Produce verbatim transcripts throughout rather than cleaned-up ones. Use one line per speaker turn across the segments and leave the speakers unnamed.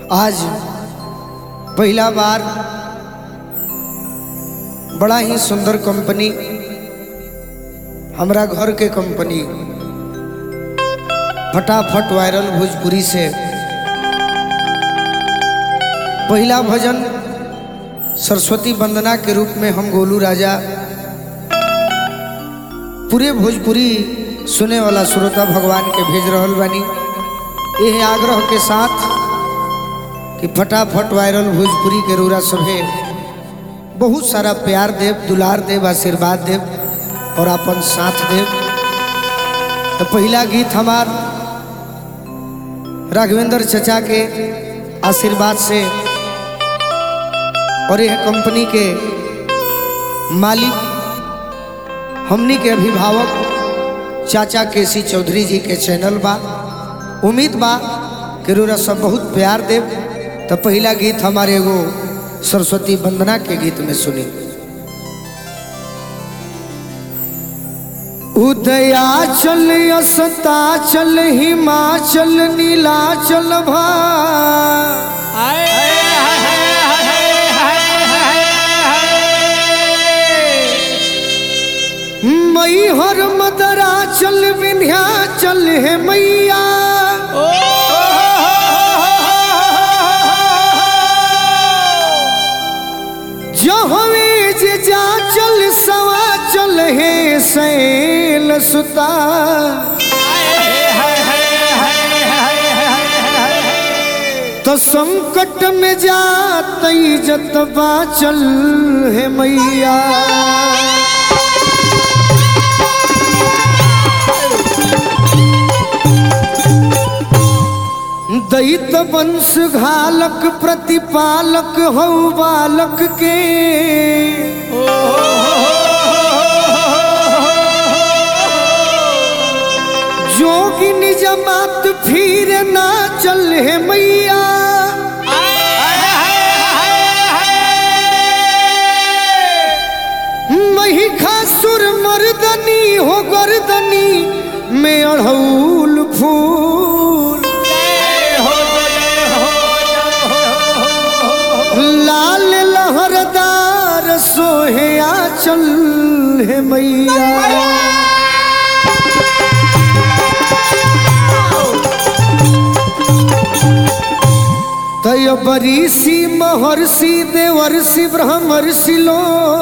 आज पहला बार बड़ा ही सुंदर कंपनी हमरा घर के कंपनी फटाफट वायरल भोजपुरी से पहला भजन सरस्वती वंदना के रूप में हम गोलू राजा पूरे भोजपुरी सुने वाला श्रोता भगवान के भेज रहल बानी। यह आग्रह के साथ कि फटाफट वायरल भोजपुरी के रूरा सभे बहुत सारा प्यार देव, दुलार देव, आशीर्वाद देव और अपन साथ देव। तो पहला गीत हमार राघवेंद्र चचा के आशीर्वाद से और यह कंपनी के मालिक हमनी के अभिभावक चाचा केसी चौधरी जी के चैनल बा। उम्मीद बा कि रोरा सब बहुत प्यार देव। तो पहला गीत हमारे एगो सरस्वती वंदना के गीत में सुनी। उदयाचल अस्ताचल हिमाचल नीलाचल भा मई हर मदराचल विंध्याचल है मैया जहवे जे जा चल सवा चल है सैल सुता तो संकट में जात इज्जत बाचल है मैया। दैत वंश घालक प्रतिपालक हौ बालक के जोगिन जमात फिर ना चल है मैया। महिषासुर मर्दनी हो गर्दनी में अड़हुल फूल लाल लहरदार सोहे आचल है मैया। तय बरीसी महर्षि देवर्षि ब्रह्मर्षि लो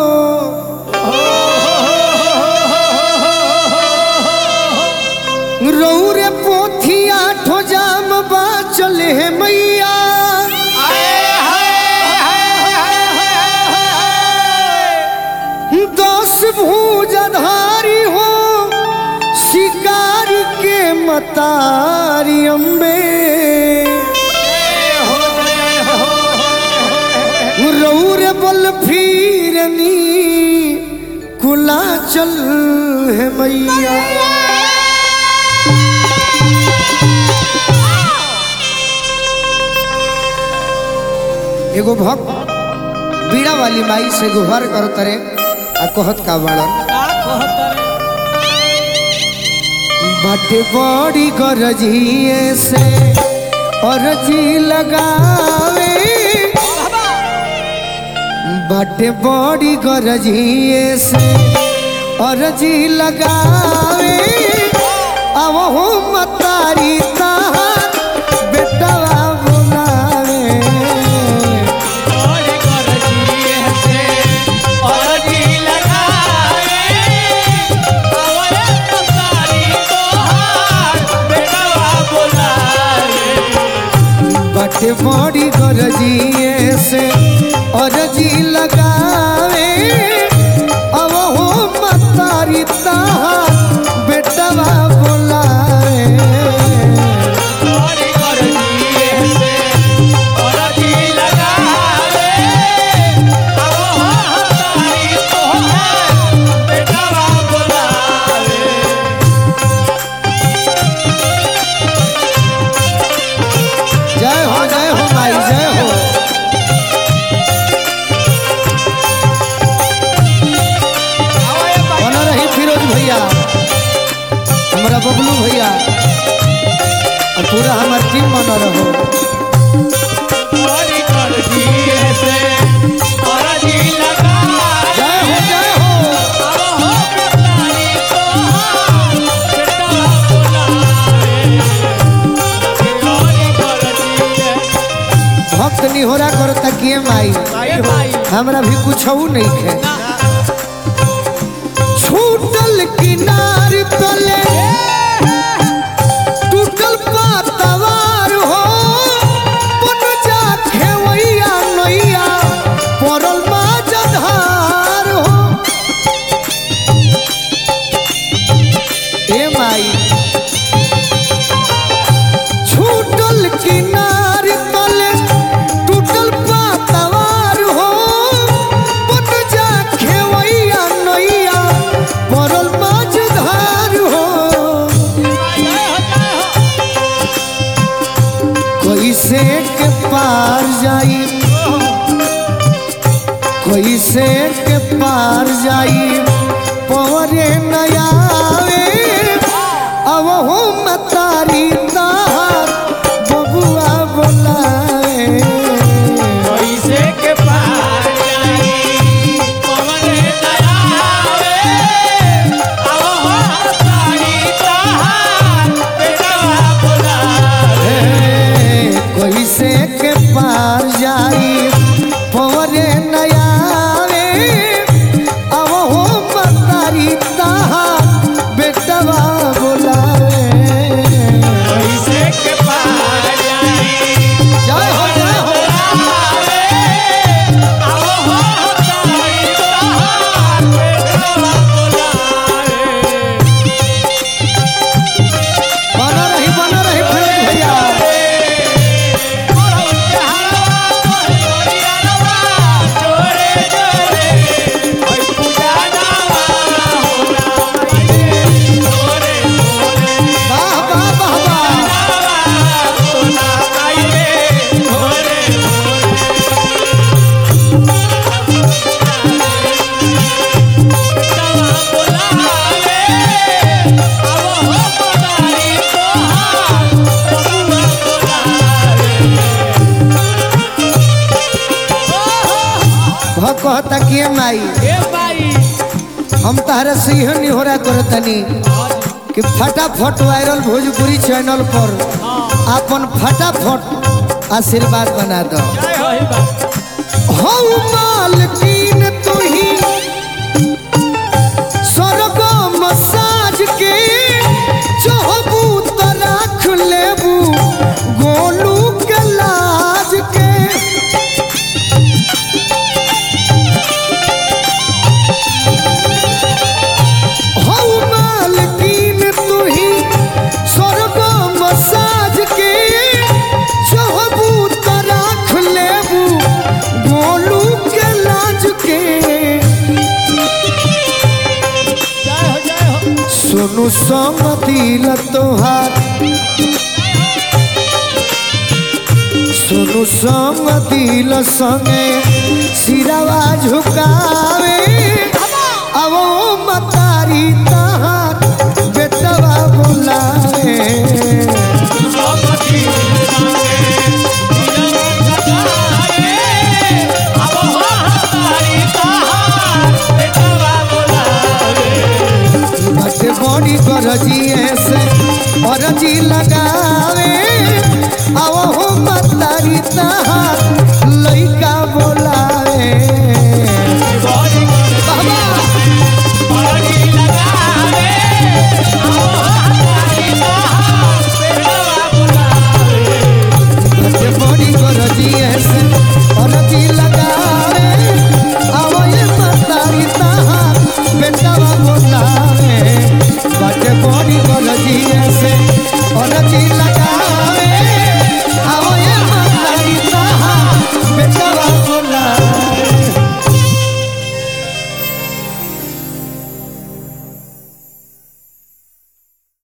रौरे पोथी आठो जाम बाचल है मैया। दस भुजधारी हो शिकार के मतारी अम्बे रौर बल फिरनी कुलाचल है मैया। एगो भक्त बीड़ा वाली माई से गुहार कर तरे आ कहत का बाड़न बाटे बड़ी गरजिए से अरजी लगावे बाटे बड़ी गरजिए से अरजी लगावे अब हो मतारी तार बेटवा बुलावे बाटे बड़ी गरजिए से अरजी लगावे अब हो मतारी तार बेटवा बुलावे। जय हो जय हो माई जय हो। बबलू भैया और पूरा हमार टीम बना रहो। जय हो जय हो। भक्त निहोरा करता किए माई हमरा भी कुछ नहीं है। छूटल किनार तले टूटल पातवार हो पुन जा खेवैया नैया पड़ल माझधार हो। ए माई छूटल किनार तले टूटल पातवार हो पुन जा खेवैया नैया पड़ल माझधार हो। कैसे के पार जाई कैसे के पार जाई पवरे नयावे अब हो मतारी तार बबुआ बोलावे।
कैसे के पार जाई पवने नयावे अब हो तारी तार बेटवा बोलावे।
कैसे के पार जाई पवरे नयावे अब हो मतारी तार बेटवा बोलावे।
कैसे के पार जाई
जय हो जय हो।
अब हो तारी तार बेटवा बोलावे।
बना रही बना रही फिरोज भैया। वाह वाह वाह वाह। भ कहता किए माई हम तहरा से यह निहोरा करतनी कि फटाफट वायरल भोजपुरी चैनल पर अपन फटाफट आशीर्वाद बना दो। हौ मालकीन तू ही स्वर्ग मसाज के चाहबू तो राख लेबू गोलू के लाज के। हौ मालकीन तू ही स्वर्ग मसाज के चाहबू तो राख लेबू गोलू के लाज के। सुनु संग दिल तोहार सुनु संग दिल संगे सिरवा झुकावे अब ओ मतारी ताहार बेटवा बुलावे। बट बड़ी गरजिए से बरजी लगा